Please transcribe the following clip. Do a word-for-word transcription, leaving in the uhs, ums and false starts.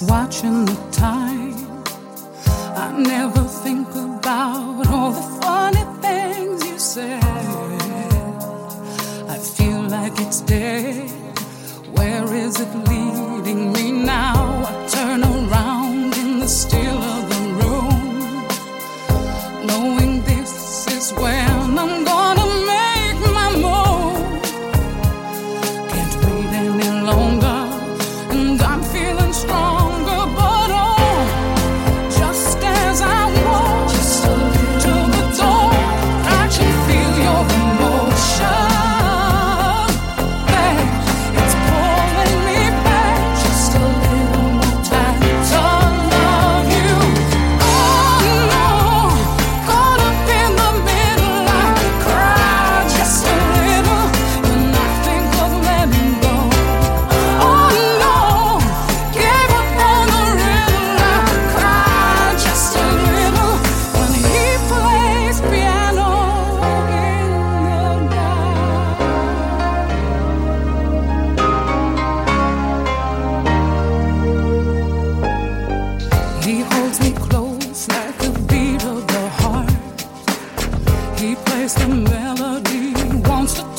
watching the time. I never think about all the funny things you said. I feel like it's dead. Where is it leading me now? I turn around in the still of the room, knowing this is when I'm gonna make my move. Can't wait any longer, and I'm feeling stronger. But oh, just as I walk to the door, I can feel your emotion. He holds me close like the beat of the heart. He plays the melody, wants to